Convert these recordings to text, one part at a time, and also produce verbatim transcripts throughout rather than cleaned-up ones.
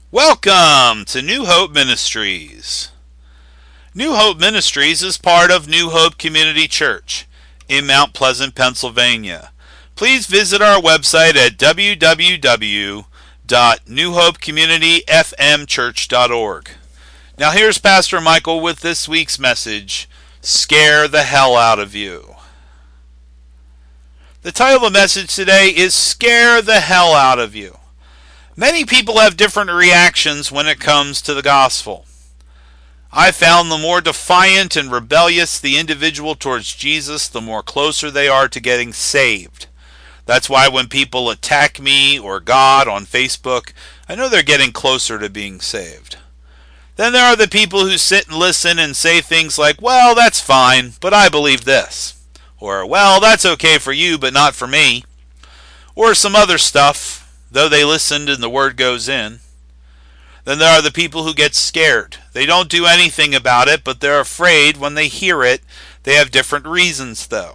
Welcome to New Hope Ministries. New Hope Ministries is part of New Hope Community Church in Mount Pleasant, Pennsylvania. Please visit our website at w w w dot new hope community f m church dot org. Now here's Pastor Michael with this week's message, Scare the Hell Out of You. The title of the message today is Scare the Hell Out of You. Many people have different reactions when it comes to the gospel. I found the more defiant and rebellious the individual towards Jesus, the more closer they are to getting saved. That's why when people attack me or God on Facebook, I know they're getting closer to being saved. Then there are the people who sit and listen and say things like, well, that's fine, but I believe this. Or, well, that's okay for you, but not for me. Or some other stuff. Though they listened and the word goes in. Then there are the people who get scared. They don't do anything about it, but they're afraid when they hear it. They have different reasons, though.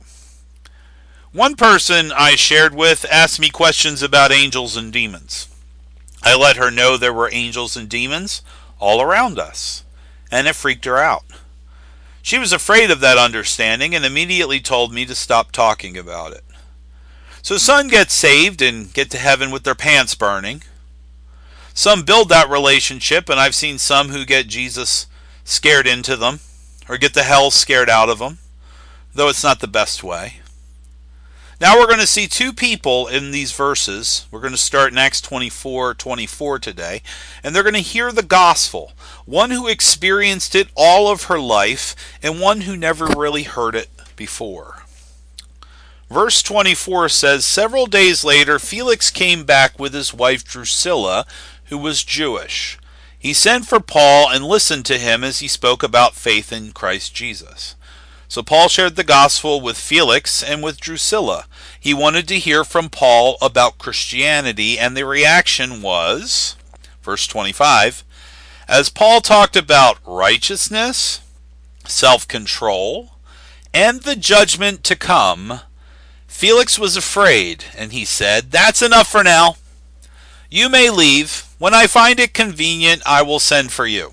One person I shared with asked me questions about angels and demons. I let her know there were angels and demons all around us, and it freaked her out. She was afraid of that understanding and immediately told me to stop talking about it. So some get saved and get to heaven with their pants burning. Some build that relationship, and I've seen some who get Jesus scared into them, or get the hell scared out of them, though it's not the best way. Now we're going to see two people in these verses. We're going to start in Acts twenty-four twenty-four today, and they're going to hear the gospel. One who experienced it all of her life, and one who never really heard it before. Verse twenty-four says, several days later, Felix came back with his wife Drusilla, who was Jewish. He sent for Paul and listened to him as he spoke about faith in Christ Jesus. So Paul shared the gospel with Felix and with Drusilla. He wanted to hear from Paul about Christianity, and the reaction was, verse twenty-five, as Paul talked about righteousness, self-control, and the judgment to come, Felix was afraid, and he said, that's enough for now. You may leave. When I find it convenient, I will send for you.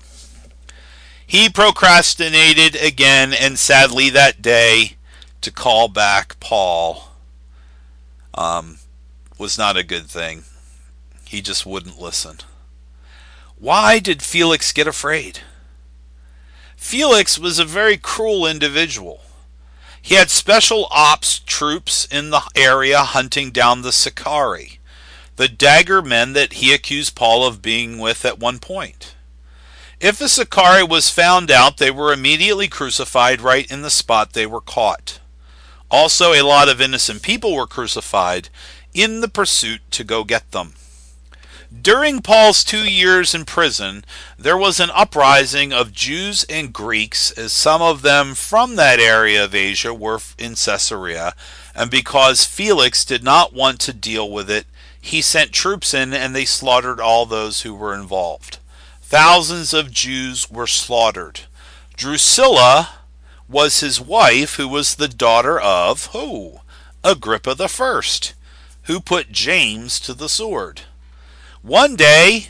He procrastinated again, and sadly that day, to call back Paul um, was not a good thing. He just wouldn't listen. Why did Felix get afraid? Felix was a very cruel individual. He had special ops troops in the area hunting down the Sicarii, the dagger men that he accused Paul of being with at one point. If the Sicarii was found out, they were immediately crucified right in the spot they were caught. Also, a lot of innocent people were crucified in the pursuit to go get them. During Paul's two years in prison, there was an uprising of Jews and Greeks, as some of them from that area of Asia were in Caesarea, and because Felix did not want to deal with it, he sent troops in and they slaughtered all those who were involved. Thousands of Jews were slaughtered. Drusilla was his wife, who was the daughter of, who? Agrippa the First, who put James to the sword. One day,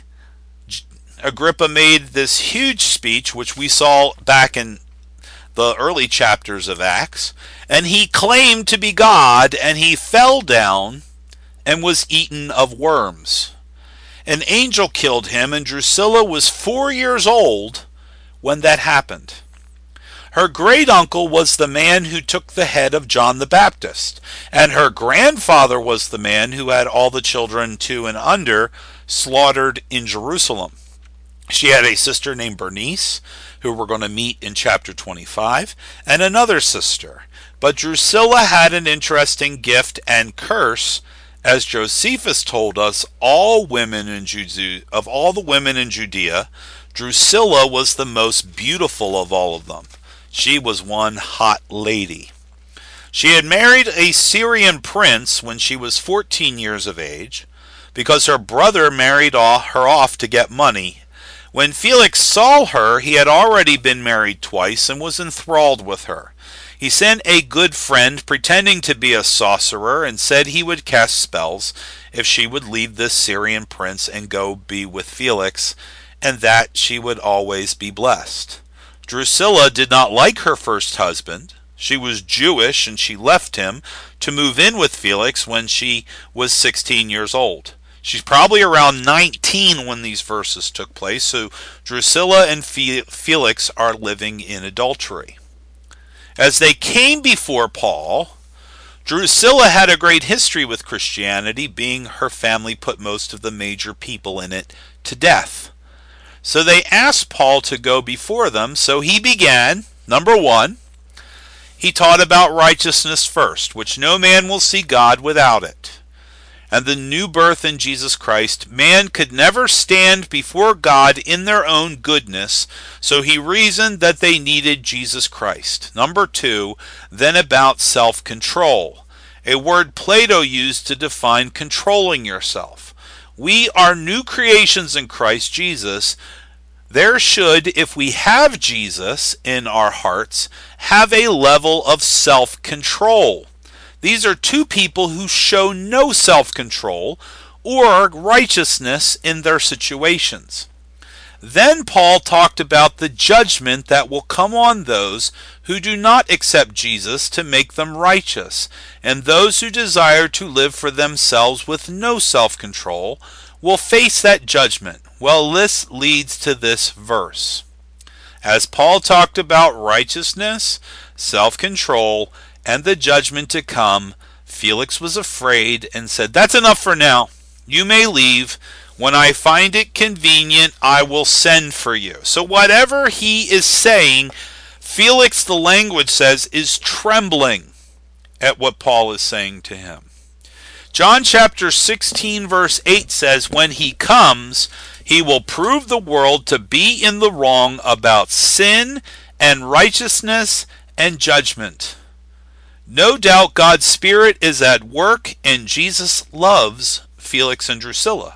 Agrippa made this huge speech, which we saw back in the early chapters of Acts, and he claimed to be God, and he fell down and was eaten of worms. An angel killed him, and Drusilla was four years old when that happened. Her great uncle was the man who took the head of John the Baptist, and her grandfather was the man who had all the children two and under slaughtered in Jerusalem. She had a sister named Bernice, who we're going to meet in chapter twenty-five, and another sister. But Drusilla had an interesting gift and curse. As Josephus told us, all women in Judea, of all the women in Judea, Drusilla was the most beautiful of all of them. She was one hot lady. She had married a Syrian prince when she was fourteen years of age, because her brother married her off to get money. When Felix saw her, he had already been married twice and was enthralled with her. He sent a good friend pretending to be a sorcerer and said he would cast spells, if she would leave this Syrian prince and go be with Felix, and that she would always be blessed. Drusilla did not like her first husband. She was Jewish, and she left him to move in with Felix when she was sixteen years old. She's probably around nineteen when these verses took place, so Drusilla and Felix are living in adultery. As they came before Paul, Drusilla had a great history with Christianity, being her family put most of the major people in it to death. So they asked Paul to go before them, so he began. Number one, he taught about righteousness first, which no man will see God without it, and the new birth in Jesus Christ. Man could never stand before God in their own goodness, so he reasoned that they needed Jesus Christ. Number two, then about self-control, a word Plato used to define controlling yourself. We are new creations in Christ Jesus. There should, if we have Jesus in our hearts, have a level of self-control. These are two people who show no self-control or righteousness in their situations. Then Paul talked about the judgment that will come on those who do not accept Jesus to make them righteous, and those who desire to live for themselves with no self-control will face that judgment. Well, this leads to this verse. As Paul talked about righteousness, self-control, and the judgment to come, Felix was afraid and said, "That's enough for now. You may leave. When I find it convenient, I will send for you." So whatever he is saying, Felix, the language says, is trembling at what Paul is saying to him. John chapter sixteen verse eight says, "When he comes, he will prove the world to be in the wrong about sin and righteousness and judgment." No doubt God's Spirit is at work, and Jesus loves Felix and Drusilla.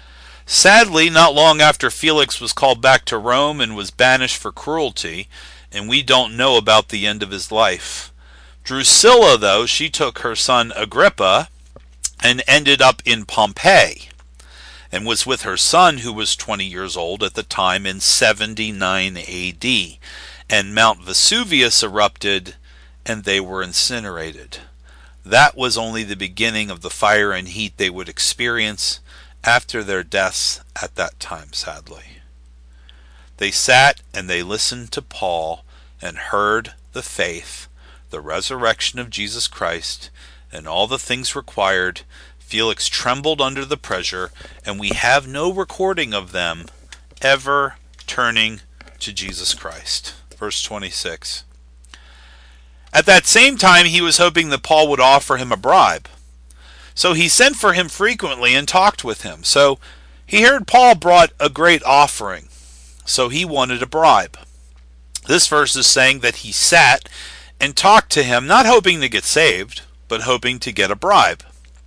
Sadly, not long after Felix was called back to Rome and was banished for cruelty, and we don't know about the end of his life. Drusilla, though, she took her son Agrippa and ended up in Pompeii, and was with her son, who was twenty years old at the time, in seventy-nine A D, and Mount Vesuvius erupted, and they were incinerated. That was only the beginning of the fire and heat they would experience after their deaths at that time, sadly. They sat and they listened to Paul and heard the faith, the resurrection of Jesus Christ, and all the things required. Felix trembled under the pressure, and we have no recording of them ever turning to Jesus Christ. Verse twenty-six. At that same time, he was hoping that Paul would offer him a bribe. So he sent for him frequently and talked with him. So he heard Paul brought a great offering, so he wanted a bribe. This verse is saying that he sat and talked to him, not hoping to get saved, but hoping to get a bribe.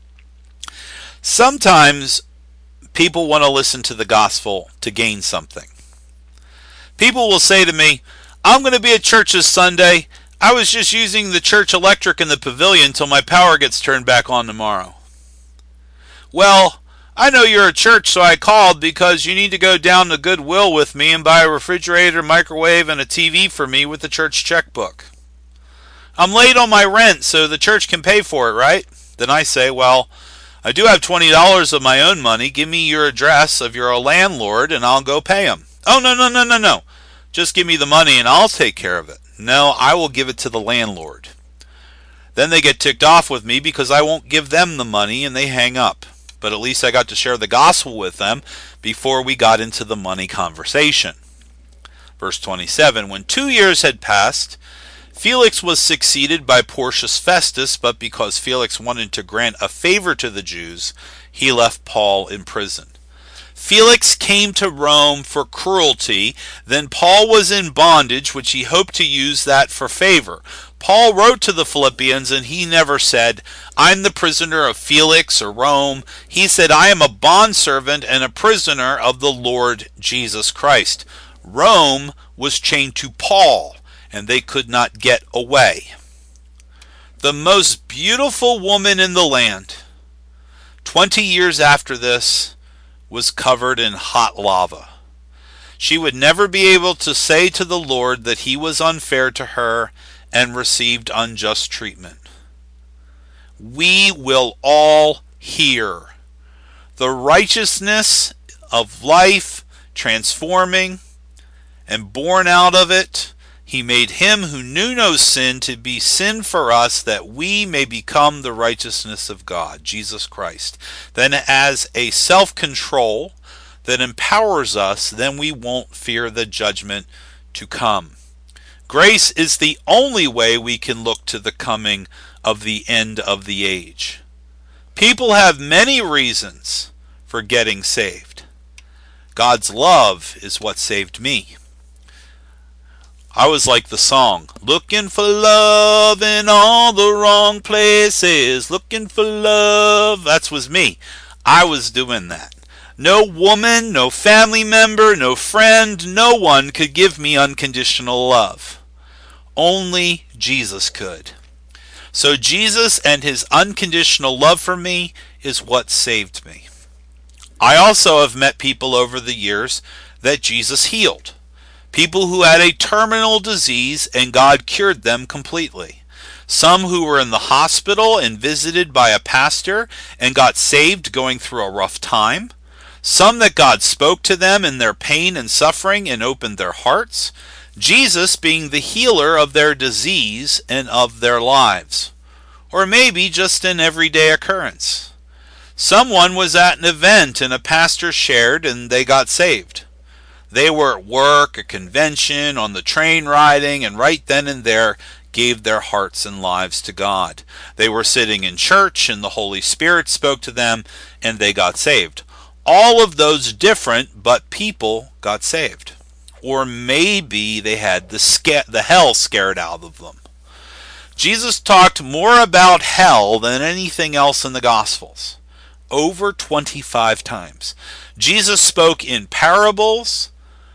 Sometimes people want to listen to the gospel to gain something. People will say to me, "I'm going to be at church this Sunday. I was just using the church electric in the pavilion until my power gets turned back on tomorrow." Well, I know you're a church, so I called because you need to go down to Goodwill with me and buy a refrigerator, microwave, and a T V for me with the church checkbook. I'm late on my rent, so the church can pay for it, right? Then I say, "Well, I do have twenty dollars of my own money. Give me your address of your landlord and I'll go pay him." "Oh, no, no, no, no, no. Just give me the money and I'll take care of it." "No, I will give it to the landlord." Then they get ticked off with me because I won't give them the money and they hang up. But at least I got to share the gospel with them before we got into the money conversation. Verse twenty-seven, when two years had passed, Felix was succeeded by Porcius Festus, but because Felix wanted to grant a favor to the Jews, he left Paul in prison. Felix came to Rome for cruelty. Then Paul was in bondage, which he hoped to use that for favor. Paul wrote to the Philippians, and he never said, "I'm the prisoner of Felix or Rome." He said, "I am a bondservant and a prisoner of the Lord Jesus Christ." Rome was chained to Paul, and they could not get away. The most beautiful woman in the land Twenty years after this, was covered in hot lava. She would never be able to say to the Lord that he was unfair to her and received unjust treatment. We will all hear the righteousness of life transforming, and born out of it, he made him who knew no sin to be sin for us, that we may become the righteousness of God, Jesus Christ. Then as a self-control that empowers us, then we won't fear the judgment to come. Grace is the only way we can look to the coming of the end of the age. People have many reasons for getting saved. God's love is what saved me. I was like the song, looking for love in all the wrong places, looking for love. That was me. I was doing that. No woman, no family member, no friend, no one could give me unconditional love. Only Jesus could. So Jesus and his unconditional love for me is what saved me. I also have met people over the years that Jesus healed. People who had a terminal disease and God cured them completely. Some who were in the hospital and visited by a pastor and got saved going through a rough time. Some that God spoke to them in their pain and suffering and opened their hearts. Jesus being the healer of their disease and of their lives. Or maybe just an everyday occurrence. Someone was at an event and a pastor shared and they got saved. They were at work, a convention, on the train riding, and right then and there gave their hearts and lives to God. They were sitting in church and the Holy Spirit spoke to them and they got saved. All of those different, but people got saved. Or maybe they had the, sca- the hell scared out of them. Jesus talked more about hell than anything else in the Gospels. Over twenty-five times. Jesus spoke in parables,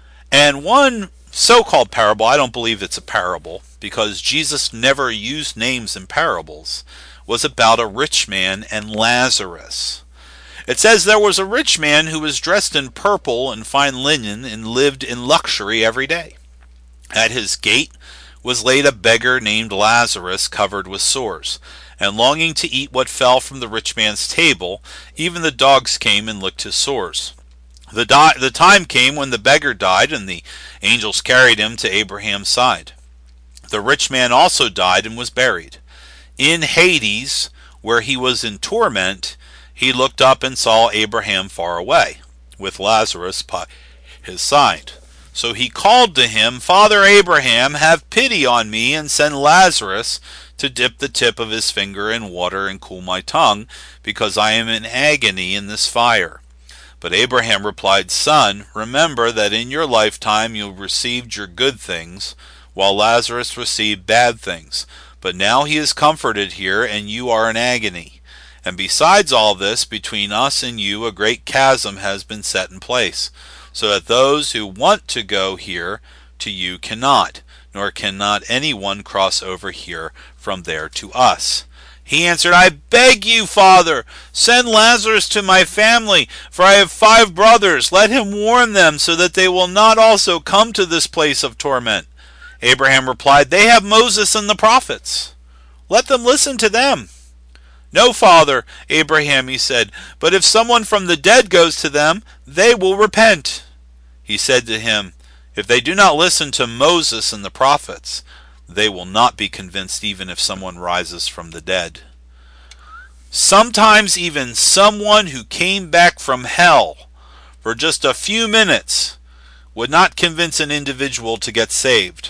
and one so-called parable, I don't believe it's a parable, because Jesus never used names in parables, was about a rich man and Lazarus. It says there was a rich man who was dressed in purple and fine linen and lived in luxury every day. At his gate was laid a beggar named Lazarus, covered with sores, and longing to eat what fell from the rich man's table. Even the dogs came and licked his sores. The, di- the time came when the beggar died, and the angels carried him to Abraham's side. The rich man also died and was buried. In Hades, where he was in torment, he looked up and saw Abraham far away, with Lazarus by his side. So he called to him, Father Abraham, have pity on me, and send Lazarus to dip the tip of his finger in water and cool my tongue, because I am in agony in this fire. But Abraham replied, Son, remember that in your lifetime you received your good things, while Lazarus received bad things. But now he is comforted here, and you are in agony. And besides all this, between us and you a great chasm has been set in place, so that those who want to go here to you cannot, nor cannot anyone cross over here from there to us. He answered, I beg you, Father, send Lazarus to my family, for I have five brothers. Let him warn them, so that they will not also come to this place of torment. Abraham replied, They have Moses and the prophets. Let them listen to them. No, Father, Abraham, he said, but if someone from the dead goes to them, they will repent. He said to him, If they do not listen to Moses and the prophets, they will not be convinced even if someone rises from the dead. Sometimes even someone who came back from hell for just a few minutes would not convince an individual to get saved.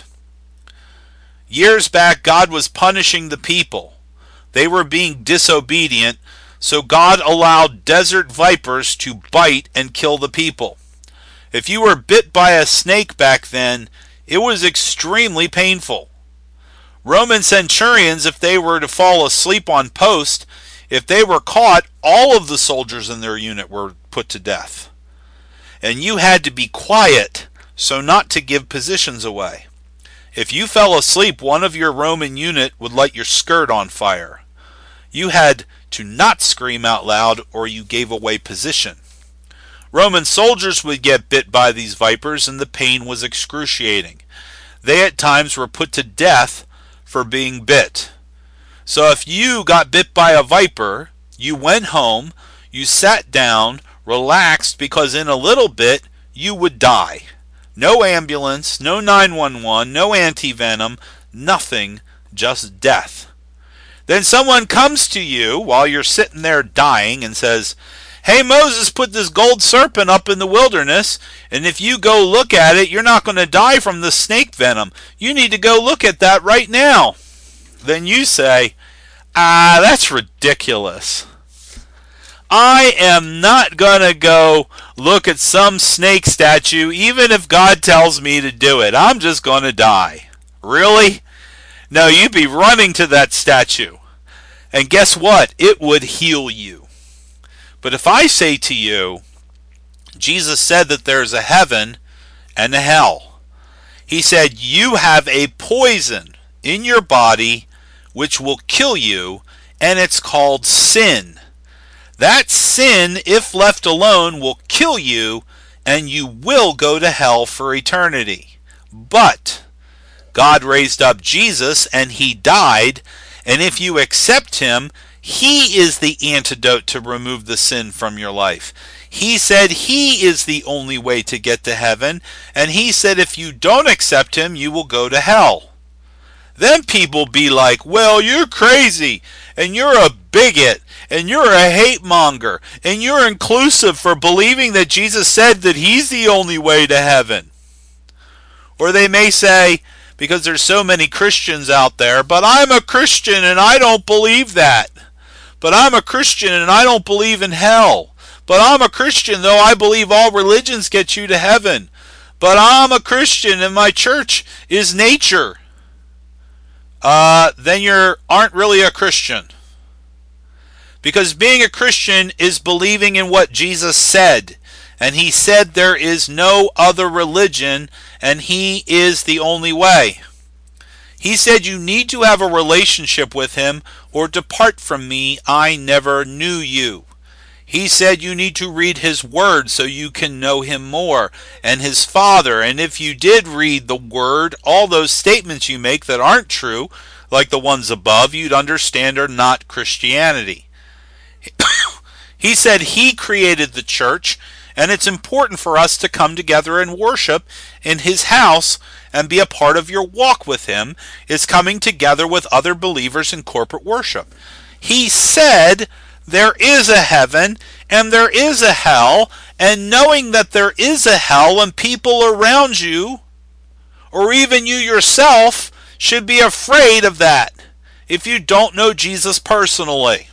Years back, God was punishing the people. They were being disobedient, so God allowed desert vipers to bite and kill the people. If you were bit by a snake back then, it was extremely painful. Roman centurions, if they were to fall asleep on post, if they were caught, all of the soldiers in their unit were put to death. And you had to be quiet so not to give positions away. If you fell asleep, one of your Roman unit would light your skirt on fire. You had to not scream out loud or you gave away position. Roman soldiers would get bit by these vipers and the pain was excruciating. They at times were put to death for being bit. So if you got bit by a viper, you went home, you sat down, relaxed, because in a little bit you would die. No ambulance, no nine one one, no anti-venom, nothing, just death. Then someone comes to you while you're sitting there dying and says, "Hey, Moses put this gold serpent up in the wilderness, and if you go look at it, you're not going to die from the snake venom. You need to go look at that right now." Then you say, "Ah, that's ridiculous. I am not going to go look at some snake statue even if God tells me to do it. I'm just going to die." Really? No, you'd be running to that statue. And guess what? It would heal you. But if I say to you, Jesus said that there's a heaven and a hell. He said you have a poison in your body which will kill you, and it's called sin. That sin, if left alone, will kill you, and you will go to hell for eternity. But God raised up Jesus, and he died, and if you accept him, he is the antidote to remove the sin from your life. He said he is the only way to get to heaven, and he said if you don't accept him, you will go to hell. Then people be like, "Well, you're crazy, and you're a bigot, and you're a hate monger, and you're inclusive for believing that Jesus said that he's the only way to heaven." Or they may say, because there's so many Christians out there, "But I'm a Christian and I don't believe that. But I'm a Christian and I don't believe in hell. But I'm a Christian though I believe all religions get you to heaven. But I'm a Christian and my church is nature." Uh, then you aren't really a Christian. Because being a Christian is believing in what Jesus said. And he said there is no other religion, and he is the only way. He said you need to have a relationship with him, or depart from me, I never knew you. He said you need to read his word so you can know him more, and his Father. And if you did read the word, all those statements you make that aren't true, like the ones above, you'd understand are not Christianity. He said he created the church, and it's important for us to come together and worship in his house and be a part of your walk with him is coming together with other believers in corporate worship. He said there is a heaven and there is a hell, and knowing that there is a hell and people around you, or even you yourself, should be afraid of that if you don't know Jesus personally.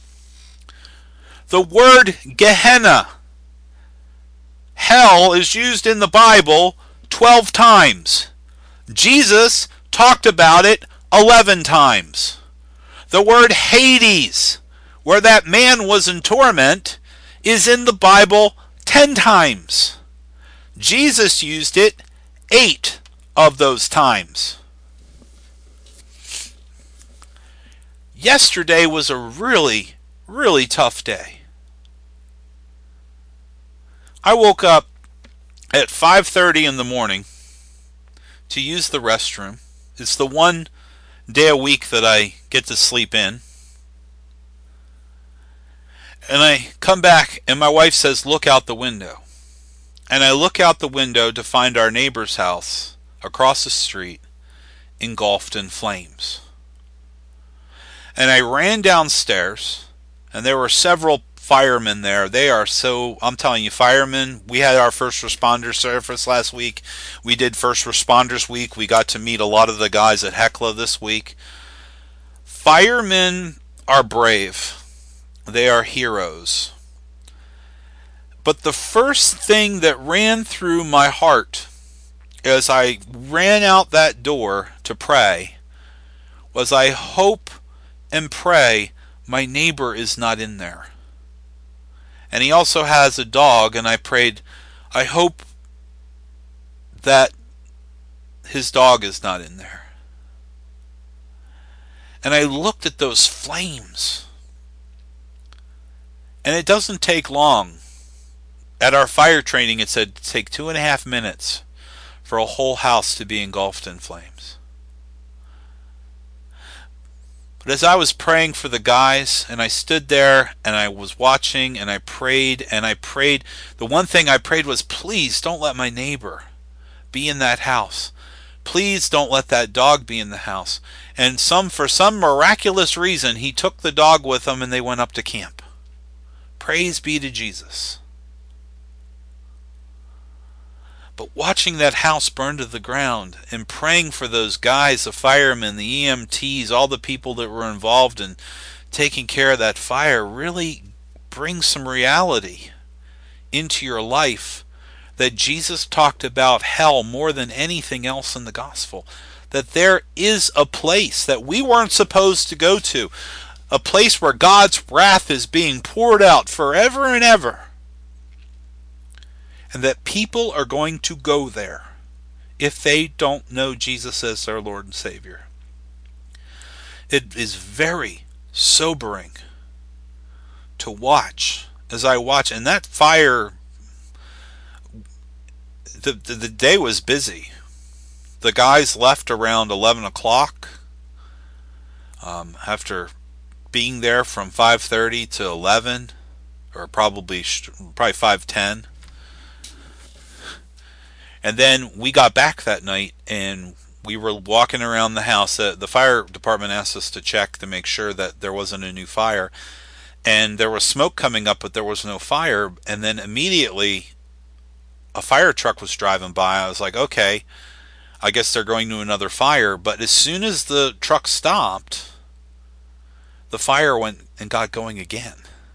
The word Gehenna, hell, is used in the Bible twelve times. Jesus talked about it eleven times. The word Hades, where that man was in torment, is in the Bible ten times. Jesus used it eight of those times. Yesterday was a really, really tough day. I woke up at five thirty in the morning to use the restroom. It's the one day a week that I get to sleep in. And I come back and my wife says, "Look out the window." And I look out the window to find our neighbor's house across the street engulfed in flames. And I ran downstairs, and there were several firemen there. They are so, I'm telling you, firemen, we had our first responder service last week. We did First Responders Week. We got to meet a lot of the guys at Hecla this week. Firemen are brave. They are heroes. But the first thing that ran through my heart as I ran out that door to pray was, I hope and pray my neighbor is not in there. And he also has a dog, and I prayed, I hope that his dog is not in there. And I looked at those flames, And it doesn't take long. At our fire training, it said take two and a half minutes for a whole house to be engulfed in flames. But as I was praying for the guys, and I stood there and I was watching and I prayed and I prayed, the one thing I prayed was, please don't let my neighbor be in that house. Please don't let that dog be in the house. And some, for some miraculous reason, he took the dog with him and they went up to camp. Praise be to Jesus. But watching that house burn to the ground and praying for those guys, the firemen, the E M Ts, all the people that were involved in taking care of that fire, really brings some reality into your life, that Jesus talked about hell more than anything else in the gospel. That there is a place that we weren't supposed to go to, a place where God's wrath is being poured out forever and ever. And that people are going to go there if they don't know Jesus as their Lord and Savior. It is very sobering to watch, as I watch, and that fire, the, the, the day was busy. The guys left around eleven o'clock um, after being there from five thirty to eleven, or probably, probably five ten. And then we got back that night and we were walking around the house. Uh, the fire department asked us to check to make sure that there wasn't a new fire. And there was smoke coming up, but there was no fire. And then immediately a fire truck was driving by. I was like, okay, I guess they're going to another fire. But as soon as the truck stopped, the fire went and got going again.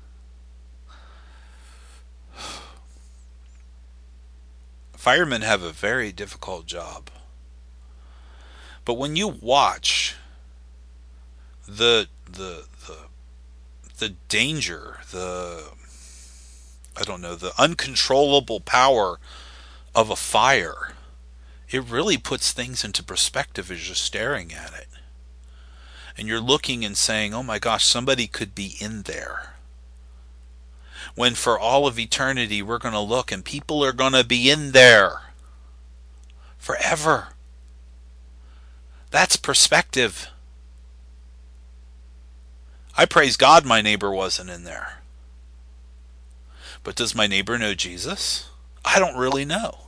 Firemen have a very difficult job. But when you watch the the the the danger, the I don't know, the uncontrollable power of a fire, it really puts things into perspective as you're staring at it. And you're looking and saying, "Oh my gosh, somebody could be in there." When for all of eternity we're going to look and people are going to be in there forever. That's perspective. I praise God my neighbor wasn't in there. But does my neighbor know Jesus? I don't really know.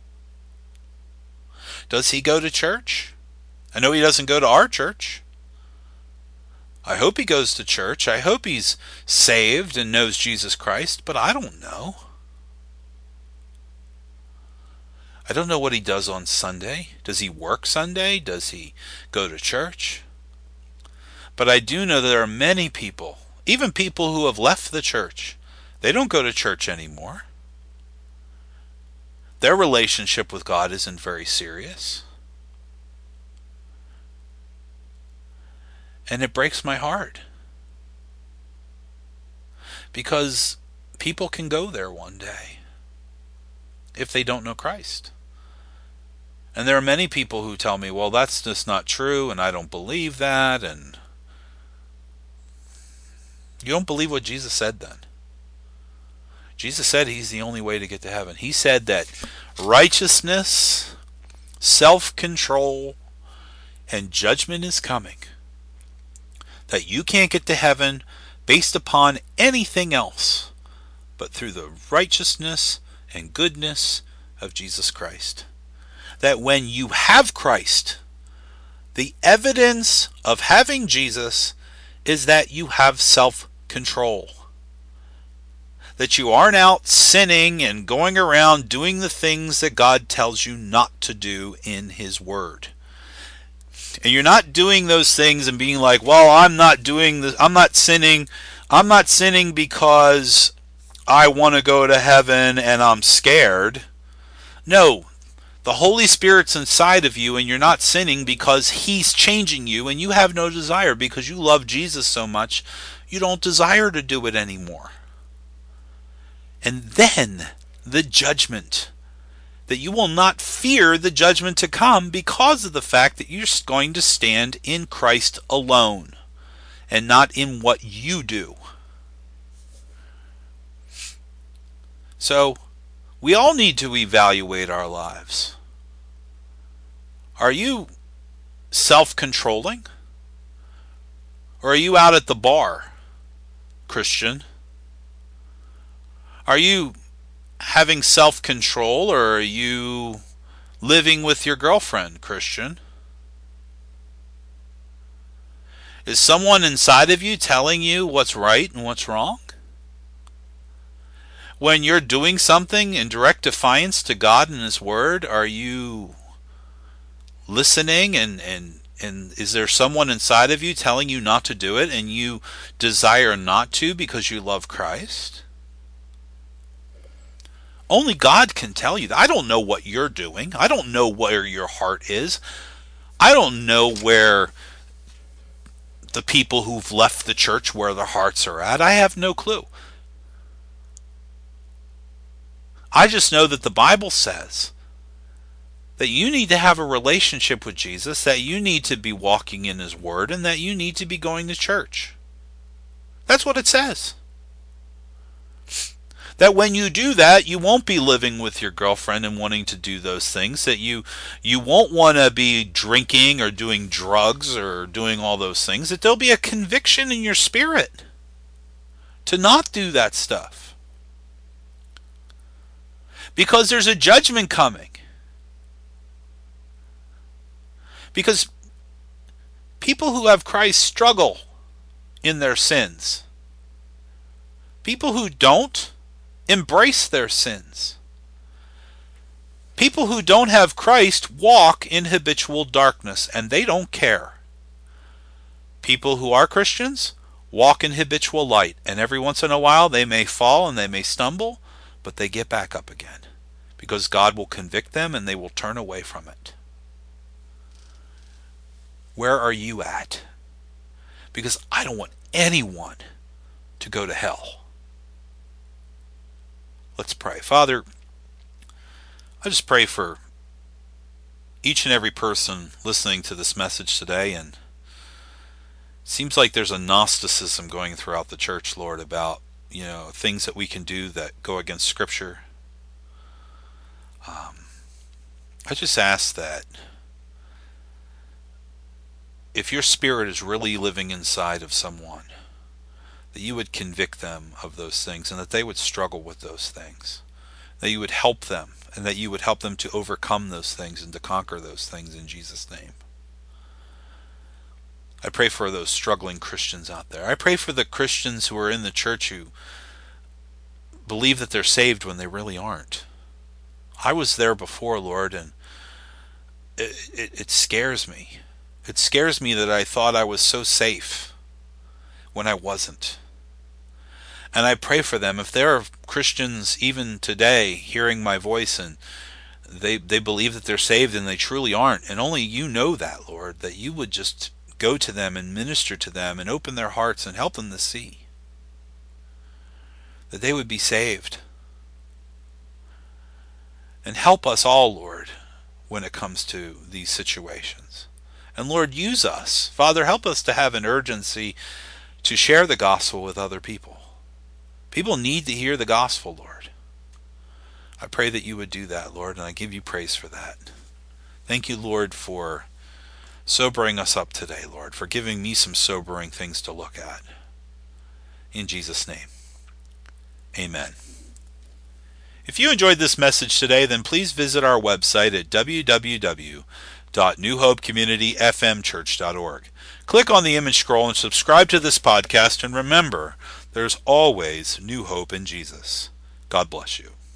Does he go to church? I know he doesn't go to our church. I hope he goes to church. I hope he's saved and knows Jesus Christ, but I don't know. I don't know what he does on Sunday. Does he work Sunday? Does he go to church? But I do know that there are many people, even people who have left the church, they don't go to church anymore. Their relationship with God isn't very serious. And it breaks my heart. Because people can go there one day if they don't know Christ. And there are many people who tell me, well, that's just not true, and I don't believe that. And you don't believe what Jesus said then. Jesus said he's the only way to get to heaven. He said that righteousness, self-control, and judgment is coming. That you can't get to heaven based upon anything else but through the righteousness and goodness of Jesus Christ. That when you have Christ, the evidence of having Jesus is that you have self-control. That you aren't out sinning and going around doing the things that God tells you not to do in His Word. And you're not doing those things and being like, well, I'm not doing this, I'm not sinning, I'm not sinning because I want to go to heaven and I'm scared. No, the Holy Spirit's inside of you and you're not sinning because He's changing you and you have no desire because you love Jesus so much, you don't desire to do it anymore. And then the judgment. That you will not fear the judgment to come because of the fact that you're going to stand in Christ alone and not in what you do. So, we all need to evaluate our lives. Are you self-controlling? Or are you out at the bar, Christian? Are you having self-control, or are you living with your girlfriend, Christian? Is someone inside of you telling you what's right and what's wrong? When you're doing something in direct defiance to God and His Word, are you listening, and, and, and is there someone inside of you telling you not to do it, and you desire not to because you love Christ? Only God can tell you that. I don't know what you're doing. I don't know where your heart is. I don't know where the people who've left the church, where their hearts are at. I have no clue. I just know that the Bible says that you need to have a relationship with Jesus, that you need to be walking in His Word, and that you need to be going to church. That's what it says. That when you do that, you won't be living with your girlfriend and wanting to do those things. That you you won't want to be drinking or doing drugs or doing all those things. That there'll be a conviction in your spirit to not do that stuff. Because there's a judgment coming. Because people who have Christ struggle in their sins. People who don't embrace their sins. People who don't have Christ walk in habitual darkness, and they don't care. People who are Christians walk in habitual light, and every once in a while they may fall and they may stumble, but they get back up again, because God will convict them and they will turn away from it. Where are you at? Because I don't want anyone to go to hell. Let's pray. Father, I just pray for each and every person listening to this message today, and it seems like there's a Gnosticism going throughout the church, Lord, about, you know, things that we can do that go against Scripture. Um, I just ask that if your Spirit is really living inside of someone, that you would convict them of those things, and that they would struggle with those things, that you would help them, and that you would help them to overcome those things and to conquer those things in Jesus' name. I pray for those struggling Christians out there. I pray for the Christians who are in the church who believe that they're saved when they really aren't. I was there before, Lord, and it, it, it scares me. It scares me that I thought I was so safe when I wasn't. And I pray for them. If there are Christians even today hearing my voice and they they believe that they're saved and they truly aren't, and only you know that, Lord, that you would just go to them and minister to them and open their hearts and help them to see that they would be saved. And help us all, Lord, when it comes to these situations. And Lord, use us. Father, help us to have an urgency to share the gospel with other people. People need to hear the gospel, Lord. I pray that you would do that, Lord, and I give you praise for that. Thank you, Lord, for sobering us up today, Lord, for giving me some sobering things to look at. In Jesus' name, amen. If you enjoyed this message today, then please visit our website at w w w dot new hope community f m church dot org. Click on the image scroll and subscribe to this podcast, and remember, there's always new hope in Jesus. God bless you.